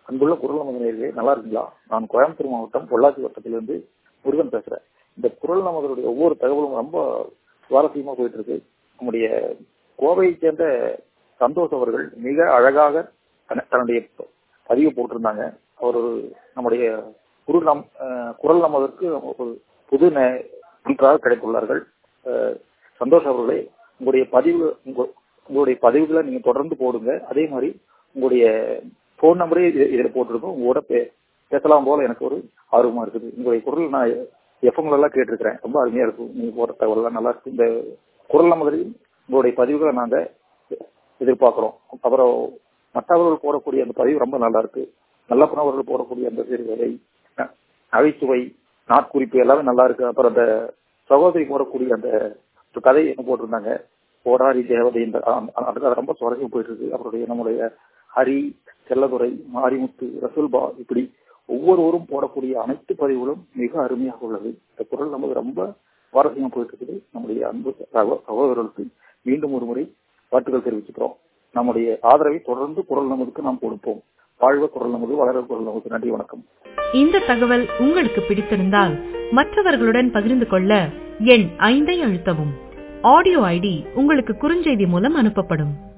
அன்புள்ள குரல் நமது நேயர்களே, நல்லா இருக்குங்களா? நான் கோயம்புத்தூர் மாவட்டம் பொள்ளாச்சி வட்டத்திலிருந்து முருகன் பேசுறேன். இந்த குரல் நமதனுடைய ஒவ்வொரு தகவலும் ரொம்ப சுவாரஸ்யமா போயிட்டு இருக்கு. நம்முடைய கோவையை சேர்ந்த சந்தோஷ் அவர்கள் மிக அழகாக தன்னுடைய பதிவு போட்டிருந்தாங்க. அவர் நம்முடைய குரல் நமதற்கு ஒரு புது நன்றாக கிடைத்துள்ளார்கள். சந்தோஷ் அவர்களே, உங்களுடைய பதிவுகளை நீங்க தொடர்ந்து போடுங்க. அதே மாதிரி உங்களுடைய போன் நம்பரே இதில் போட்டிருக்கோம். உங்களோட பேசலாம் போல எனக்கு ஒரு ஆர்வமா இருக்குது. உங்களுடைய குரல் நான் எஃப்எம்ல எல்லாம் கேட்டிருக்கிறேன். ரொம்ப அருமையா இருக்கும். நீங்க போடுற தகவல் எல்லாம் நல்லா இருக்கு. இந்த குரல் நமதில் உங்களுடைய பதிவுகளை நாங்க எதிர்பார்க்கிறோம். அப்புறம் மற்றவர்கள் போடக்கூடிய அந்த பதிவு ரொம்ப நல்லா இருக்கு. நல்ல புனவர்கள் போடக்கூடிய அந்த சிறுகதை, நகைச்சுவை, நாட்குறிப்பு எல்லாமே நல்லா இருக்கு. அப்புறம் அந்த சகோதரி போடக்கூடிய அந்த கதை என்ன போட்டிருந்தாங்க, போராடி தேவதை, ரொம்ப சுவாரஸ்யம் போயிட்டு இருக்கு. அவருடைய நம்முடைய ஹரி, செல்லதுரை, மாரிமுத்து, ரசூல்பா, இப்படி ஒவ்வொருவரும் போடக்கூடிய அனைத்து பதிவுகளும் மிக அருமையாக உள்ளது. இந்த குரல் நமது ரொம்ப சுவாரஸ்யமா போயிட்டு இருக்குது. நம்முடைய அன்பு சகோதரர்களுக்கு மீண்டும் ஒரு முறை வாழ்த்துக்கள் தெரிவிச்சுக்கிறோம். நம்முடைய ஆதரவை தொடர்ந்து குரல் நமதுக்கு நாம் கொடுப்போம். வாழ்வ குரல் நமது, வளர குரல் நமது. நன்றி, வணக்கம். இந்த தகவல் உங்களுக்கு பிடித்திருந்தால் மற்றவர்களுடன் பகிர்ந்து கொள்ள எண் 5 அழுத்தவும். ஆடியோ ஐடி உங்களுக்கு குறுஞ்செய்தி மூலம் அனுப்பப்படும்.